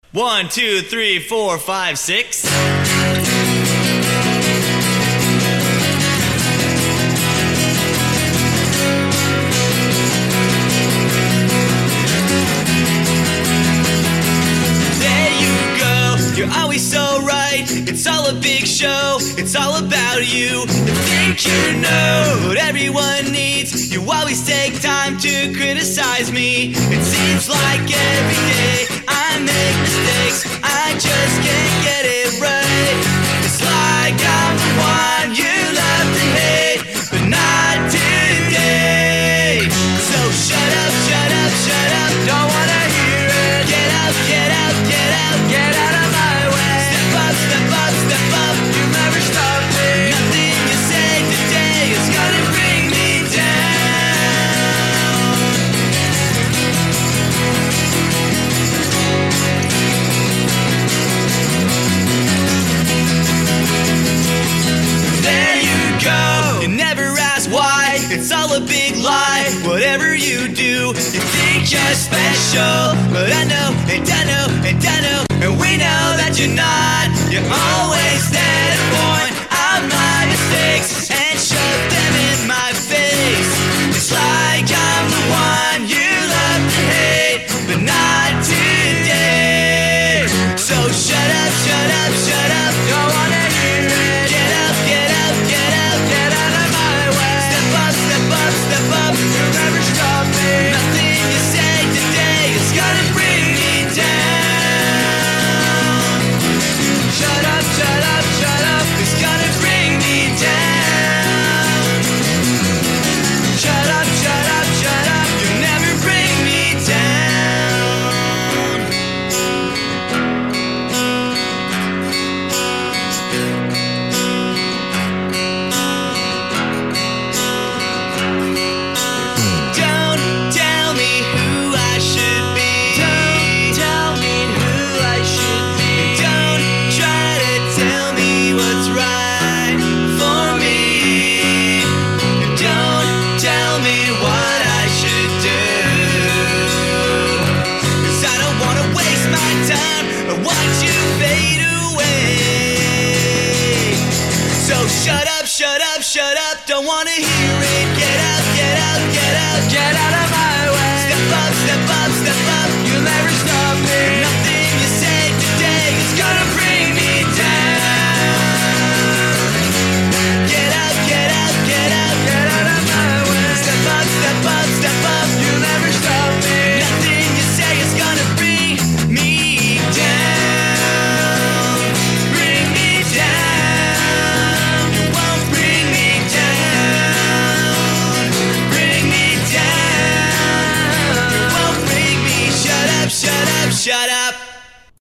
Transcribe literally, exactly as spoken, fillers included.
One, two, three, four, five, six. There you go, you're always so right. It's all a big show, it's all about you. You think you know what everyone needs. You always take time to criticize me. It seems like every day I make mistakes, I just can't get it right. It's like I'm the one you love to hate, but not today. So shut up, shut up, shut up, don't wanna hear it. Get out, get out, get out, get out of my way. Step up, step up, step up, you never stop me. Nothing you say today is gonna bring me down. There you go, you never ask why. It's all a big lie, whatever you do. You think you're special, but I know, and I know, and I know, and we know that you're not. You always stand and point out my mistakes and shove them in my face. It's like I'm the one you love to hate, but not today. So shut up, shut up, shut up, don't wanna hear it. Get up, get up, get up, get out of my way. Step up, step up, step up, you'll never stop me. Nothing you say today is gonna bring me down. Shut up, shut up, shut up, it's gonna bring me down. Shut up, shut up, shut up, you'll never bring me down. Don't tell me who I should be. Don't tell me who I should be. Don't try to tell me what's right for me. Don't tell me what I should do, 'cause I don't wanna waste my time or watch you fade away. So shut up, shut up, shut up, don't wanna hear it. Get out, get out, get out, get out of my way. Step up, step up, step up, you'll never stop me. Nothing you say today is gonna bring me down. Get out, get out, get out, get out of my way. Step up, step up, step up, you'll never stop me. Nothing you say is gonna bring me down. Bring me down. You won't bring me down. Bring me down. You won't bring me. Shut up, shut up, shut up.